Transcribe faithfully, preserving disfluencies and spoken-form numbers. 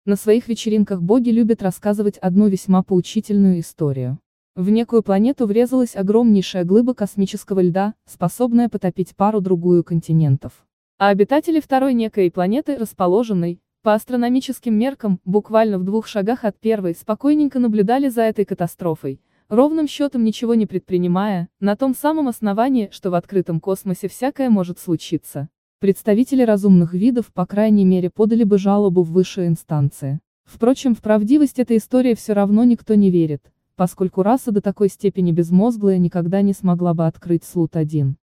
На своих вечеринках боги любят рассказывать одну весьма поучительную историю. В некую планету врезалась огромнейшая глыба космического льда, способная потопить пару-другую континентов. А обитатели второй некой планеты, расположенной, по астрономическим меркам, буквально в двух шагах от первой, спокойненько наблюдали за этой катастрофой, ровным счетом ничего не предпринимая, на том самом основании, что в открытом космосе всякое может случиться. Представители разумных видов, по крайней мере, подали бы жалобу в высшие инстанции. Впрочем, в правдивость этой истории все равно никто не верит, поскольку раса до такой степени безмозглая никогда не смогла бы открыть Слут один.